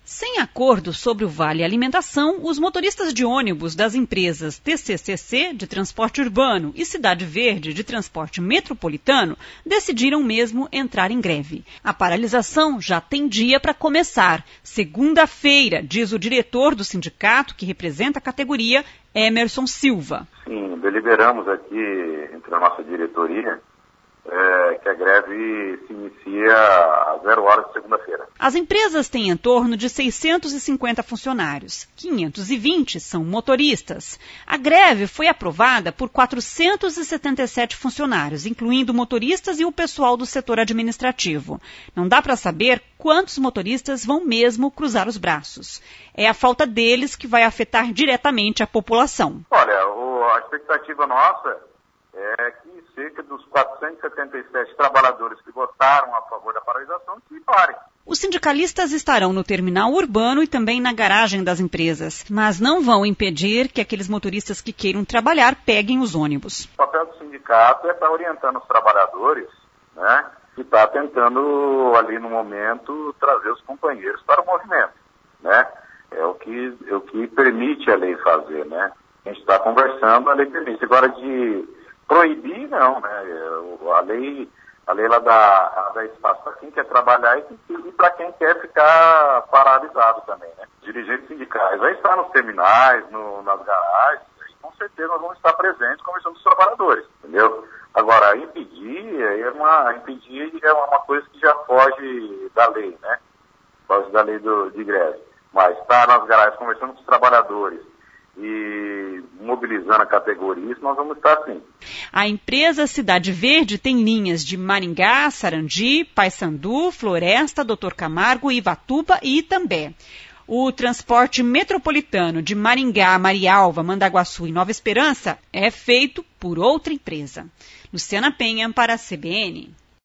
Sem acordo sobre o Vale Alimentação, os motoristas de ônibus das empresas TCCC, de transporte urbano, e Cidade Verde, de transporte metropolitano, decidiram mesmo entrar em greve. A paralisação já tem dia para começar. Segunda-feira, diz o diretor do sindicato, que representa a categoria, Emerson Silva. Sim, deliberamos aqui entre a nossa diretoria que a greve se inicia às 0h de segunda-feira. As empresas têm em torno de 650 funcionários. 520 são motoristas. A greve foi aprovada por 477 funcionários, incluindo motoristas e o pessoal do setor administrativo. Não dá para saber quantos motoristas vão mesmo cruzar os braços. É a falta deles que vai afetar diretamente a população. Olha, a expectativa nossa é que cerca dos 477 trabalhadores que votaram a favor da paralisação se parem. Os sindicalistas estarão no terminal urbano e também na garagem das empresas, mas não vão impedir que aqueles motoristas que queiram trabalhar peguem os ônibus. O papel do sindicato é estar orientando os trabalhadores, né, e estar tentando ali no momento trazer os companheiros para o movimento, né? É o que permite a lei fazer, né? A gente está conversando, a lei permite. Agora de proibir, não, né? A lei lá dá espaço para quem quer trabalhar e para quem quer ficar paralisado também, né? Dirigentes sindicais vai estar nos terminais, nas garagens, e com certeza nós vamos estar presentes conversando com os trabalhadores, entendeu? Agora, impedir é uma coisa que já foge da lei, né? Foge da lei de greve. Mas estar nas garagens conversando com os trabalhadores e mobilizando a categoria, isso nós vamos estar sim. A empresa Cidade Verde tem linhas de Maringá, Sarandi, Paissandu, Floresta, Doutor Camargo, Ivatuba e Itambé. O transporte metropolitano de Maringá, Marialva, Mandaguaçu e Nova Esperança é feito por outra empresa. Luciana Penha para a CBN.